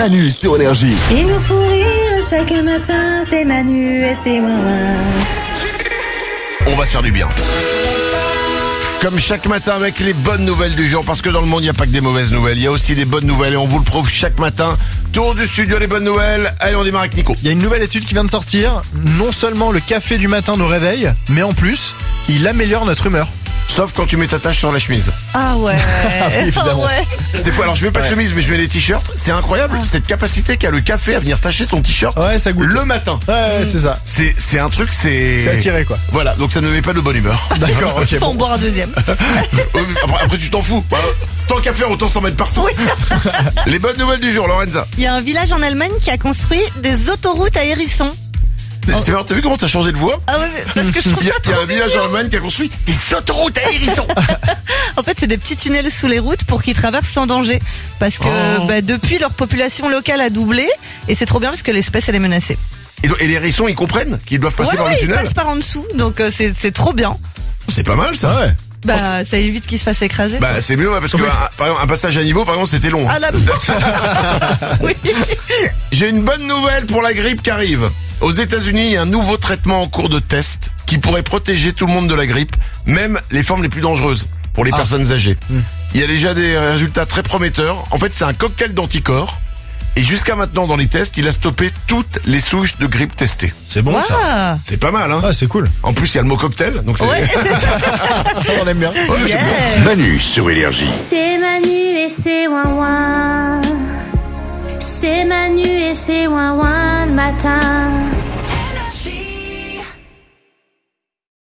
Manu sur Énergie. Il nous font rire chaque matin, c'est Manu et c'est Wawa. On va se faire du bien. Comme chaque matin avec les bonnes nouvelles du jour, parce que dans le monde il n'y a pas que des mauvaises nouvelles, il y a aussi des bonnes nouvelles et on vous le prouve chaque matin. Tour du studio, les bonnes nouvelles. Allez, on démarre avec Nico. Il y a une nouvelle étude qui vient de sortir. Non seulement le café du matin nous réveille, mais en plus, il améliore notre humeur. Sauf quand tu mets ta tache sur la chemise. Ah ouais. évidemment. Ouais. C'est fou. Alors je mets pas de chemise, mais je mets des t-shirts. C'est incroyable cette capacité qu'a le café à venir tacher ton t-shirt. Ouais, ça goûte. Le matin. Ouais, c'est ça. C'est un truc, c'est attiré, quoi. Voilà, donc ça ne met pas de bonne humeur. D'accord, ok. Faut en boire un deuxième. Après tu t'en fous. Tant qu'à faire, autant s'en mettre partout. Les bonnes nouvelles du jour, Lorenza. Il y a un village en Allemagne qui a construit des autoroutes à hérissons. C'est marrant, t'as vu comment t'as changé de voix? Ah ouais, parce que je trouve Il y ça a trop un village en mignon. Allemagne qui a construit des autoroutes à hérissons. En fait, c'est des petits tunnels sous les routes pour qu'ils traversent sans danger. Parce que depuis, leur population locale a doublé. Et c'est trop bien parce que l'espèce, elle est menacée. Et les hérissons, ils comprennent qu'ils doivent passer par le ils tunnel? passent par en dessous. Donc c'est trop bien. C'est pas mal ça. Ouais. Ça évite qu'ils se fassent écraser. Bah c'est mieux, ouais, parce que par exemple, un passage à niveau, par exemple, c'était long. Ah la oui. J'ai une bonne nouvelle pour la grippe qui arrive. Aux États-Unis, il y a un nouveau traitement en cours de test qui pourrait protéger tout le monde de la grippe, même les formes les plus dangereuses pour les personnes âgées. Il y a déjà des résultats très prometteurs. En fait, c'est un cocktail d'anticorps. Et jusqu'à maintenant, dans les tests, il a stoppé toutes les souches de grippe testées. C'est bon, ça. Ah. C'est pas mal, hein? Ah, c'est cool. En plus, il y a le mot cocktail, donc c'est... Ouais, On aime bien. Ouais, j'aime bien. yeah. Manu sur Énergie. C'est Manu et c'est Wawa. C'est Manu et c'est Wawa le matin.